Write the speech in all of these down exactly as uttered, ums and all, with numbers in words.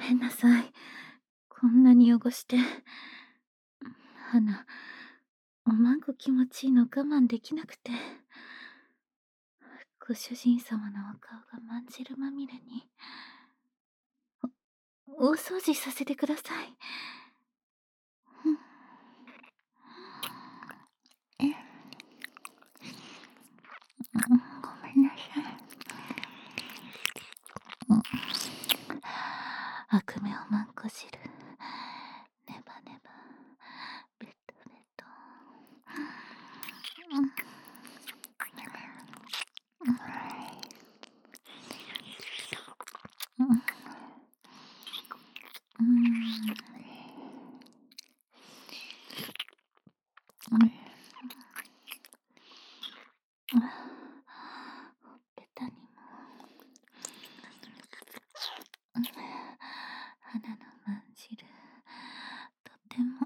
めんなさい。こんなに汚して。花、おまんこ気持ちいいの我慢できなくて。ご主人様のお顔がまんじるまみれに。お、大掃除させてください。え、ごめんなさい。悪名おまんこ汁。ネバネバ。ベトベト。うん。ほっぺたにも。鼻のまんじる。とても。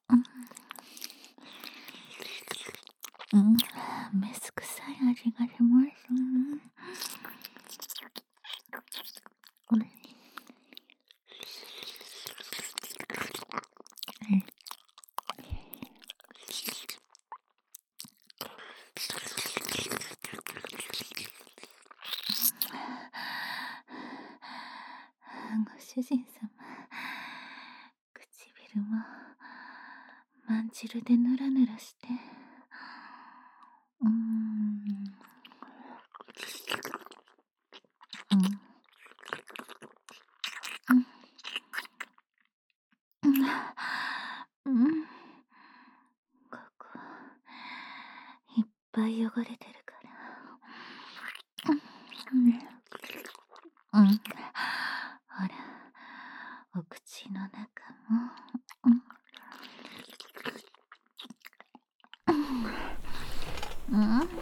うん。メス臭い味がします。これ。ご主人様、唇もまんじるでぬらぬらして。うーん。うん。うん。うん。ここいっぱい汚れてるから。うん。うん。ほら、お口の中も。うん。うん。うん。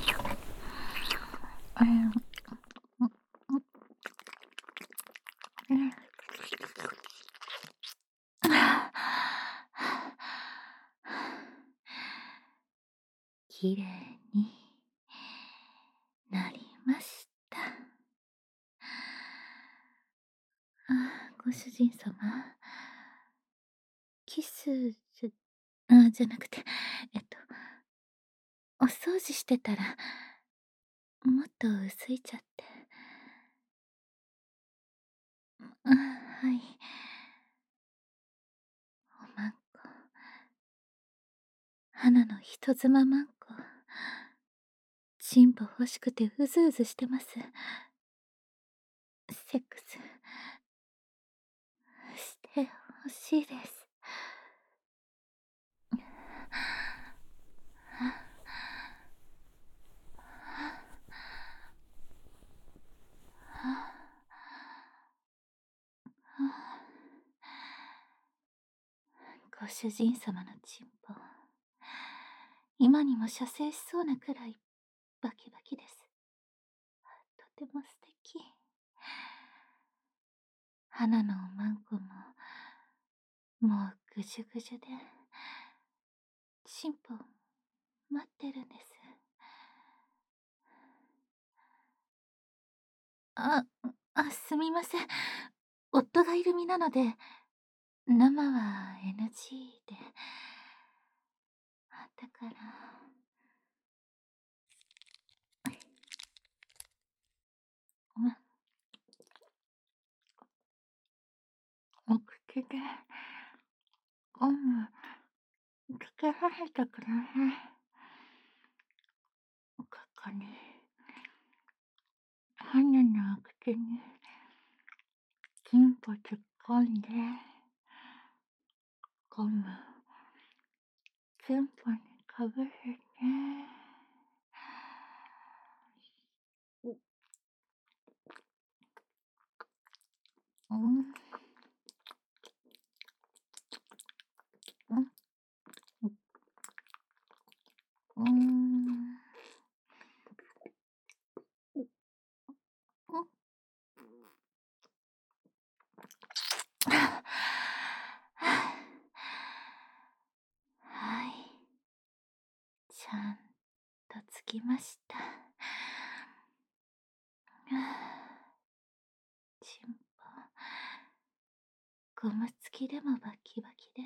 きれいになりました。あ、ご主人様、キスじゃ、あ、じゃなくて、えっと、お掃除してたら、もっと薄いちゃって。あ、はい。おまんこ。花の人妻まんこ。チンポ欲しくてうずうずしてます。セックスしてほしいです。ご主人様のチンポ、今にも射精しそうなくらいバキバキです。とても素敵。花のおまんこも、もうぐじゅぐじゅで、チンポ待ってるんです。あ、あ、すみません。夫がいる身なので、生は エヌジー で。だから。お口で、ゴム、つけさせてください。ここに、花のお口に、チンポ突っ込んで、ゴム、チンポにかぶせて、うん、うん、うん、うん。はい。ちゃんとつきました。チンポ、 ゴム付きでもバキバキで、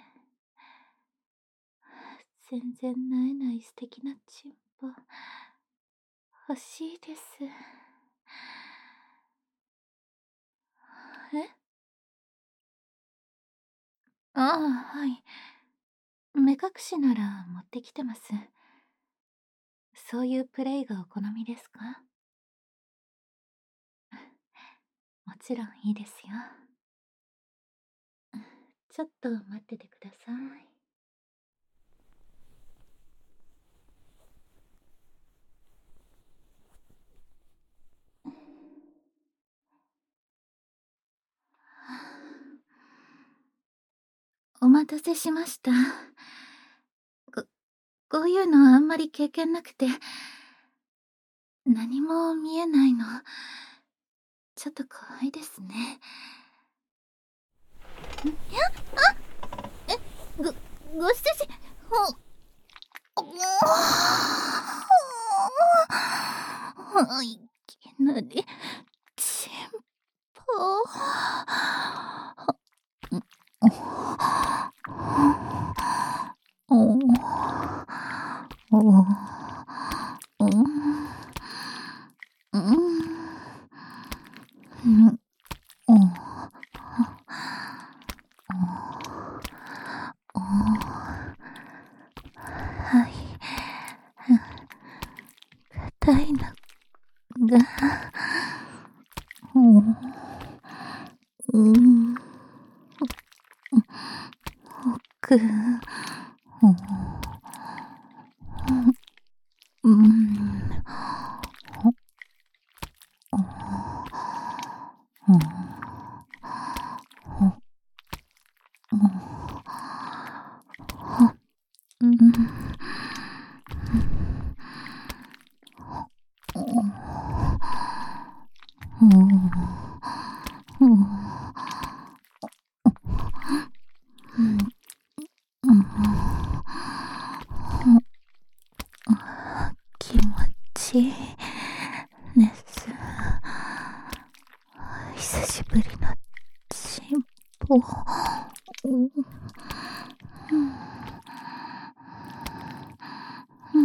全然萎えない素敵なチンポ欲しいです。え？ああ、はい。目隠しなら持ってきてます。そういうプレイがお好みですか？もちろんいいですよ。ちょっと待っててください。お待たせしました。こ、こういうのあんまり経験なくて、何も見えないの。ちょっと怖いですね。んやあえ、ご、ご主人、ほ、お、いきなり、チンポ。お、お、お、お、うん、うん、お、お、はい。硬いのが、お、うん、奥、お、うん、お、うん、気持ちいいです。久しぶりのチンポ。うん、うん、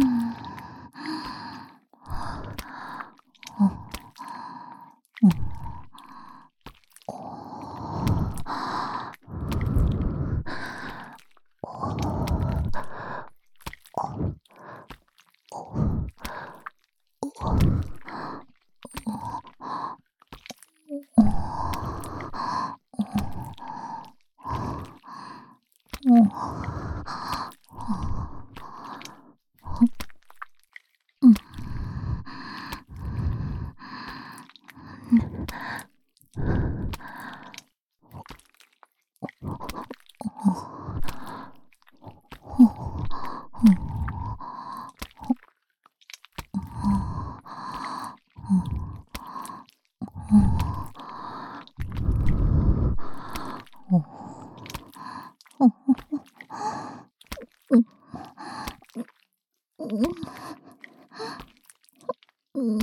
うん、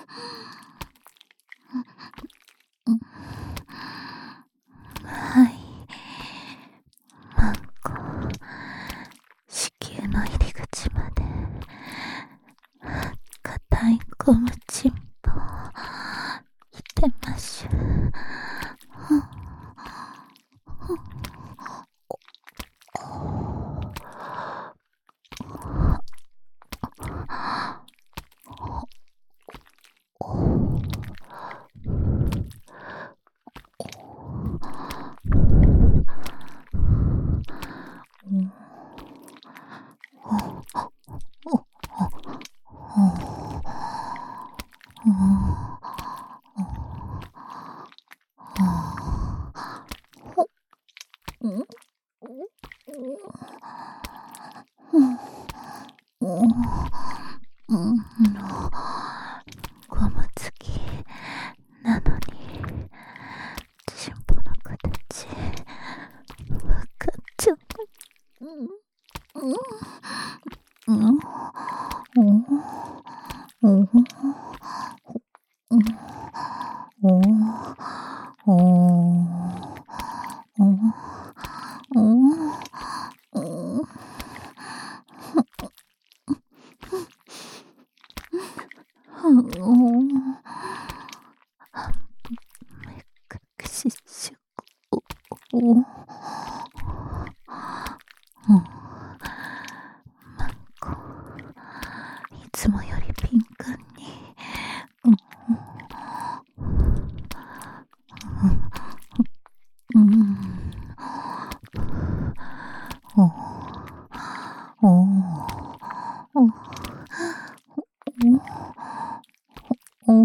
はい。マンコ、子宮の入り口まで、硬いゴムチンポ、いてましゅ。うん、ゴム付きなのに、チンポの形、わかっちゃう。うん、うん、うん、うん、うん、うん、うん、うん、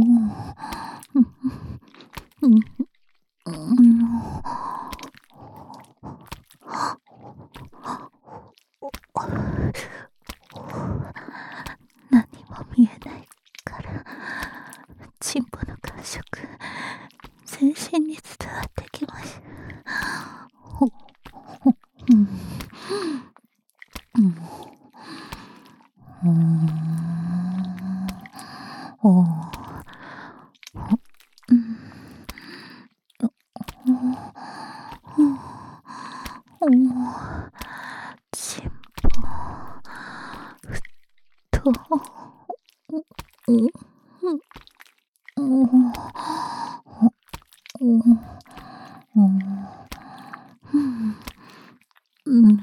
何も見えないからチンポの感触全身に伝わってきます。うんうんうんおーうんおーチンポふとうんうんうん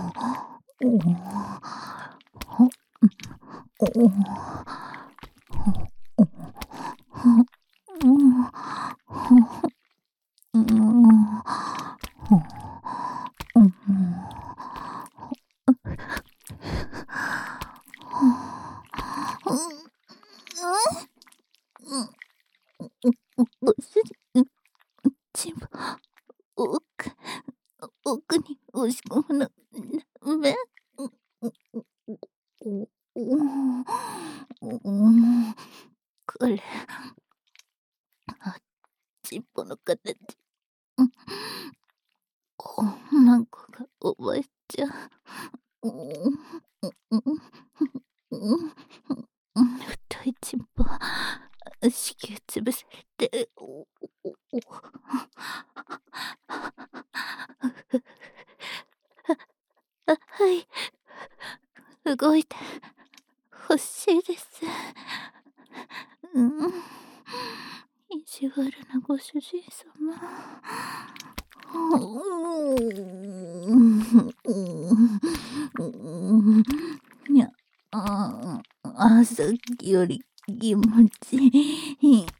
ご主人、チンポ、奥、奥に押し込むの、め、これ、あ、チンポの形、マンコが覚えちゃう。太いチンポ、子宮潰されて、はい、動いて欲しいです。うん、意地悪なご主人様。いや、ああ、さっきより気持ちいい。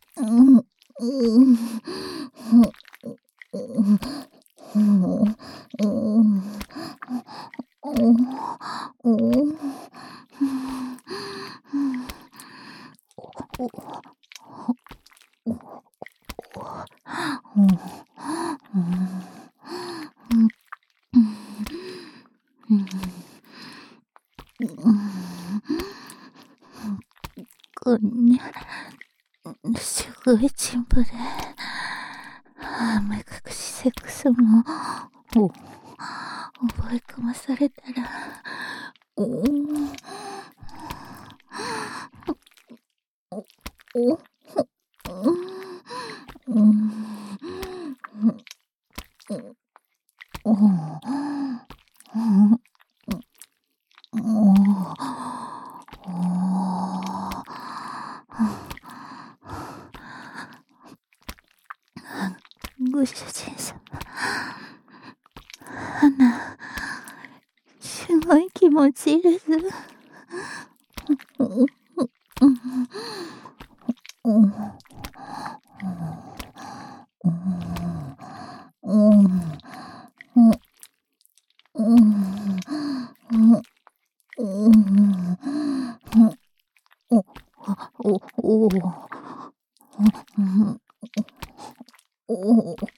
こんなすごいチンポで目隠しセックスもお覚え込まされたらおおおご主人様、花、すごい気持ちいいです。お、お、お、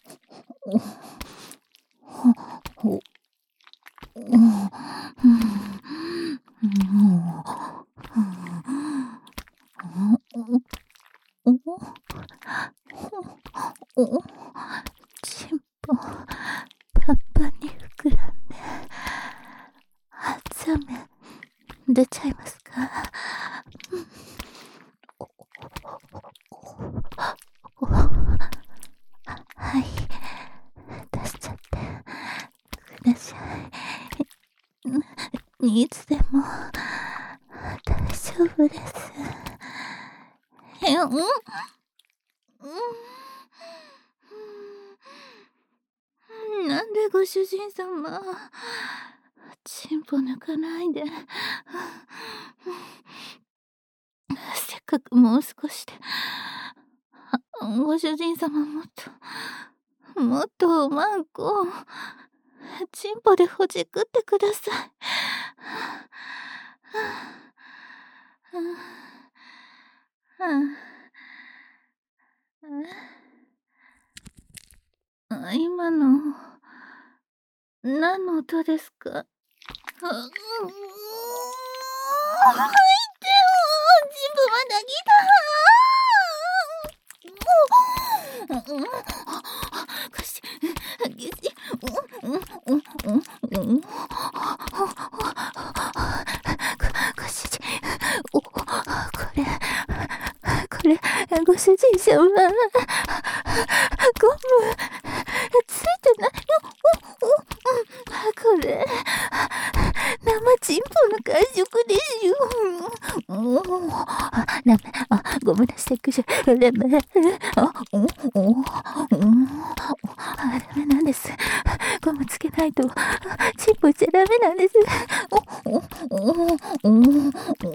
チンポ、パンパンに膨らんで、熱め、出ちゃいますか？はい、出しちゃってください。いつでも大丈夫です。え、うん、うん、なんでご主人様、チンポ抜かないで。せっかくもう少しで、ご主人様もっと、もっとマンコ、チンポでほじくってください。 今の、何の音ですか？あ、うーん。入ってよ、全部まだ来た。もう、うん、かし、かし、うん、うん、うん、うん、うん、かし、お、これ、これ、ご主人様、ゴム、ついてないよ。お、お、これ、生チンポの感触ですよ。おお、ダメ、あ、ごめんなさい、くしゃ、ダメ、あ、お、お、お、ダメなんです。ゴムつけないと、チンポしちゃダメなんです。お、お、お、お、お、お、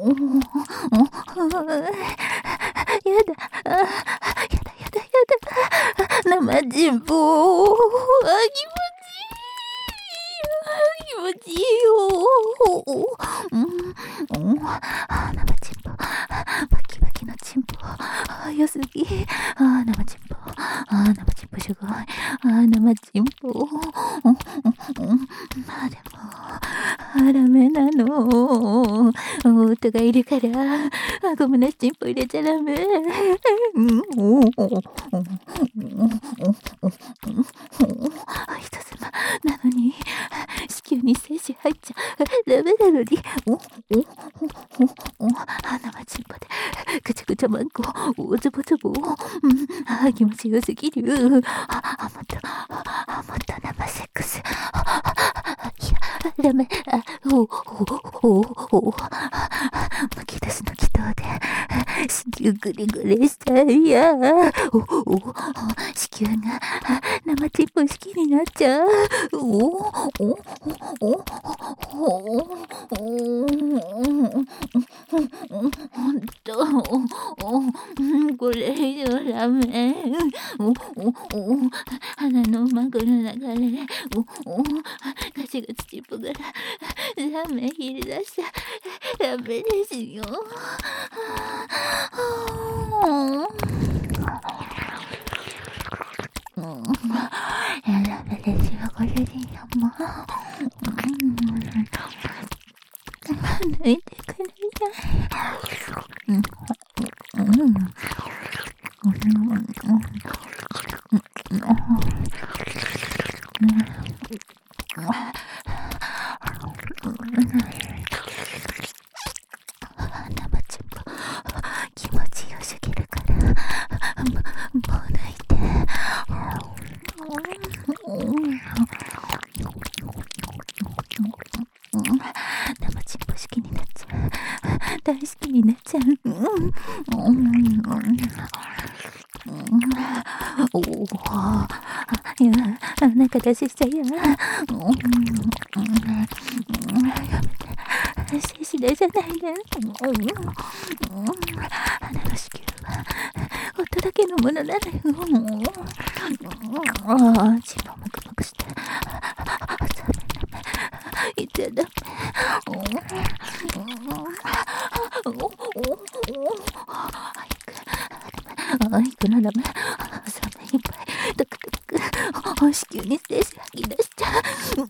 やだ、あ、やだ、やだ、やだ、生チンポ、あ、気持ちいい。気持ちいいよ。うん、うん、あ、生チンポ、バキバキのチンポ、あ、良すぎ。あ、生チンポ、あ、生チンポすごい。あ、生チンポ、うん、うん、うん、まあでも、あ、ダメなの。夫がいるから、あ、ゴムなしチンポ入れちゃダメ。うん、うん、うん、うん、うん、うん、人様なのに、子宮に精子入っちゃダメなのに、お、お、お、お、お、生チンポで、ぐちゃぐちゃマンコ、おつぼつぼ、うん、あ、気持ちよすぎる。あ、もっと、あ、もっと生セックス。いや、ダメ、あ、お、お、お、お、むき出しの祈祷で、子宮グリグリしちゃうや。お、お、子宮が生チンポ好きになっちゃう。お、お、お、お、お、ほんと、これ以上ダメ。お、お、お、鼻の膜の中で、お、お、ガチガチチンポからダメ切り出したダメですよ。うん、ダメですよ、ご主人様。抜いてください。うん、うん、うん、生チンポ気持ちよすぎるから、もう抜いて。生チンポ好きになっちゃう。大好きになっちゃう。うん、うん、おお、いや、なんか出しちゃいや。うん、やめて。精子出じゃないで。うん、花の子宮は夫だけのものなのよ。ああ、チンポムクムクして。いっちゃダメ。あ、いくらダメ。そんないっぱい、ドクドク、子宮に精子吐き出しちゃう。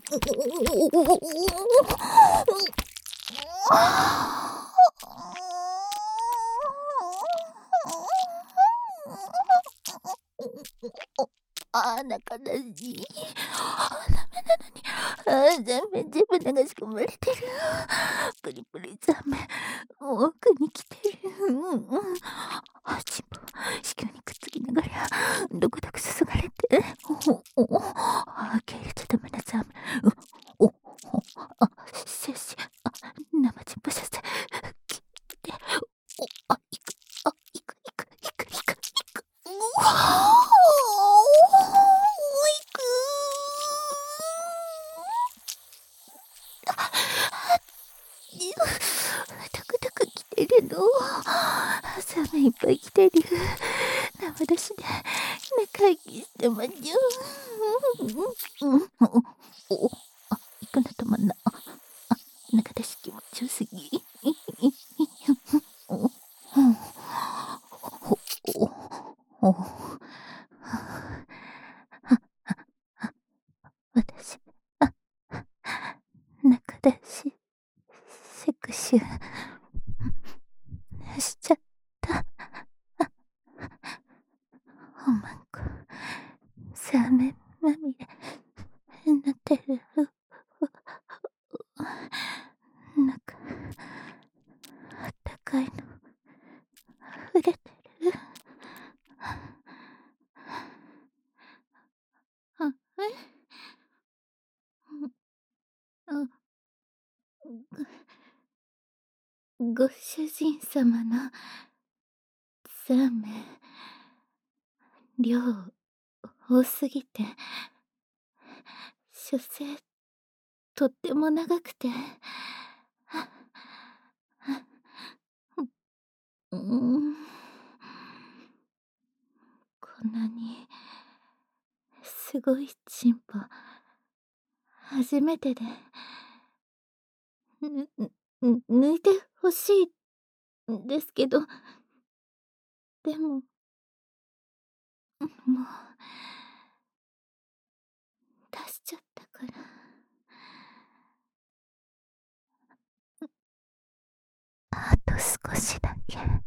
ああ、中だし。あ、ダメなのに。あ、全部、全部流し込まれてる。プリプリザメ、奥に来てる。うんうん。あ、チンポ、子宮にくっつきながら、ドクドクすすがれて。お、お、あ、経血止めなザメ。お、お、あ、せっせ、あ、生チンポさせて。きて、お、あ、いく、あ、いく、いく、いく、いく、いく。うわタクタク来てるの。サメいっぱい来てる。生だしで中息してまじゅん。お、あ、行くな止まんな。あ、中だし気持ちよすぎ。お、お、お、お、 ザメまみれになってる。なんか、あったかいの、溢れてる。あ、えあ、ご主人様のザーメン、量多すぎて、所詮とっても長くて、うーん、こんなにすごいチンポ初めてで、ぬ、ぬ、抜いてほしいんですけど、でも、もう、出しちゃったから。あと少しだけ。